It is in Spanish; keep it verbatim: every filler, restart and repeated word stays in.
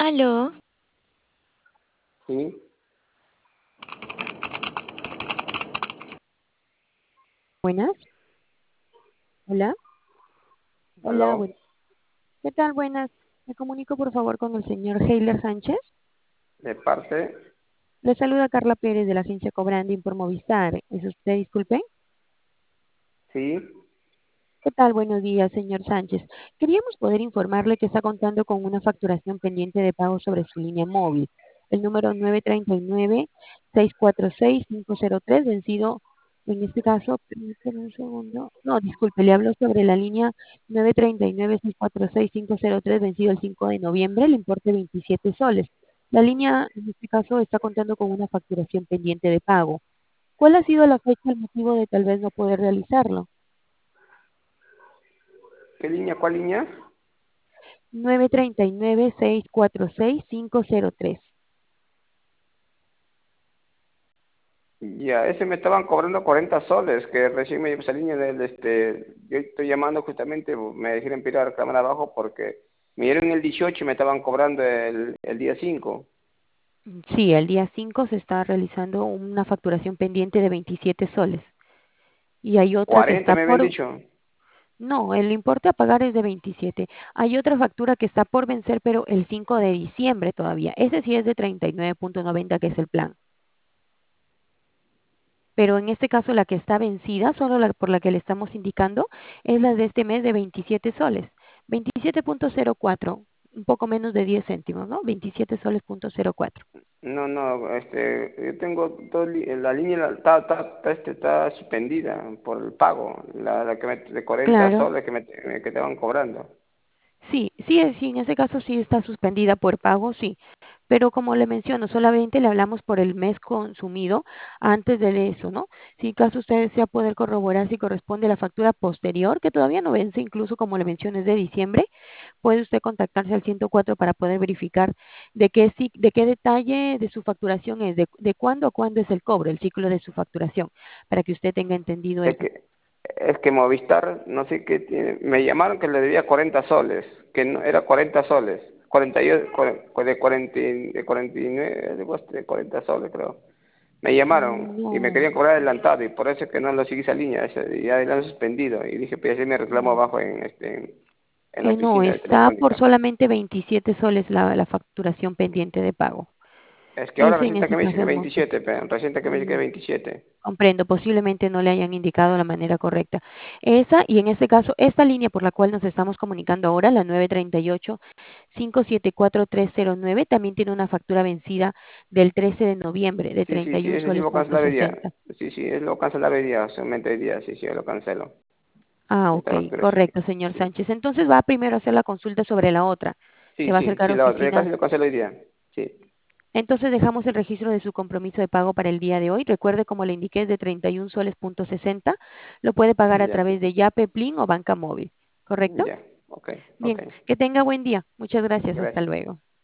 Aló, Sí, Buenas, hola, hola, aló, buen- ¿qué tal? Buenas. Me comunico por favor con el señor Heiler Sánchez. de parte, Le saluda Carla Pérez de la agencia Cobranding por Movistar. ¿Es usted, disculpe? sí, ¿Qué tal? Buenos días, señor Sánchez. Queríamos poder informarle que está contando con una facturación pendiente de pago sobre su línea móvil. El número nueve tres nueve, seis cuatro seis, cinco cero tres, vencido, en este caso, permítame un segundo. No, disculpe, le hablo sobre la línea nueve tres nueve, seis cuatro seis, cinco cero tres, vencido el cinco de noviembre, el importe veintisiete soles. La línea, en este caso, está contando con una facturación pendiente de pago. ¿Cuál ha sido la fecha, el motivo de tal vez no poder realizarlo? ¿qué línea, cuál línea? nueve tres nueve, seis cuatro seis, cinco cero tres. Ya, ese me estaban cobrando cuarenta soles, que recién me llegó esa línea del, este, yo estoy llamando justamente, me dijeron ir a reclamar abajo porque me dieron el dieciocho y me estaban cobrando el, el día cinco. Sí, el día cinco se está realizando una facturación pendiente de veintisiete soles. Y hay otra que cuarenta está me habían por... dicho. No, el importe a pagar es de veintisiete. Hay otra factura que está por vencer, pero el cinco de diciembre todavía. Ese sí es de treinta y nueve punto noventa, que es el plan. Pero en este caso la que está vencida, solo la por la que le estamos indicando, es la de este mes de veintisiete soles. veintisiete punto cero cuatro, un poco menos de diez céntimos, ¿no? veintisiete soles punto cero cuatro. No, no, este, yo tengo todo, li- la línea la- está, está, está, este, está suspendida por el pago, la, la que me, de cuarenta Claro. soles que me, que te estaban cobrando. Sí, sí, es- sí, en ese caso sí está suspendida por pago, sí. Pero como le menciono, solamente le hablamos por el mes consumido antes de eso, ¿no? Si caso usted desea poder corroborar si corresponde a la factura posterior, que todavía no vence, incluso como le mencioné, es de diciembre, puede usted contactarse al ciento cuatro para poder verificar de qué, ci- de qué detalle de su facturación es, de, de cuándo a cuándo es el cobro, el ciclo de su facturación, para que usted tenga entendido Es eso. que, es que Movistar, no sé qué tiene, me llamaron que le debía cuarenta soles, que no, era cuarenta soles, cuarenta y, cua- de cuarenta, y- de cuarenta y nueve, de coste de cuarenta soles creo. Me llamaron Mm, y me No. querían cobrar adelantado y por eso es que no lo seguí esa línea, ese- ya la han suspendido y dije, pues así me reclamo Mm. abajo en, este, en la Eh, no, oficina de está por telefónica. solamente veintisiete soles la, la facturación pendiente de pago. Es que ahora Ese en recién ese que me dice caso que es monto. veintisiete, pero recién que me dice que Mm, veintisiete. comprendo, posiblemente no le hayan indicado la manera correcta. Esa, y en este caso, esta línea por la cual nos estamos comunicando ahora, la nueve tres ocho, cinco siete cuatro tres cero nueve, también tiene una factura vencida del trece de noviembre de Sí, sí, treinta y sí, uno ese sí soles lo punto cancelar hoy día. sesenta. Sí, sí, es lo cancelar hoy día, solamente hoy día, sí, sí, lo cancelo. Ah, ok, Esta factura sí, correcto, señor sí. Sánchez. Entonces va primero a hacer la consulta sobre la otra. Se Sí, va a sí, acercar sí, a la otra, ya oficinas. casi lo cancelo hoy día. Sí, Entonces dejamos el registro de su compromiso de pago para el día de hoy. Recuerde, como le indiqué, es de treinta y uno soles punto sesenta. Lo puede pagar a ya, través de Yape, Plin o banca móvil. ¿Correcto? ya, ok, ok. Bien, que tenga buen día. Muchas gracias. Hasta Gracias. luego.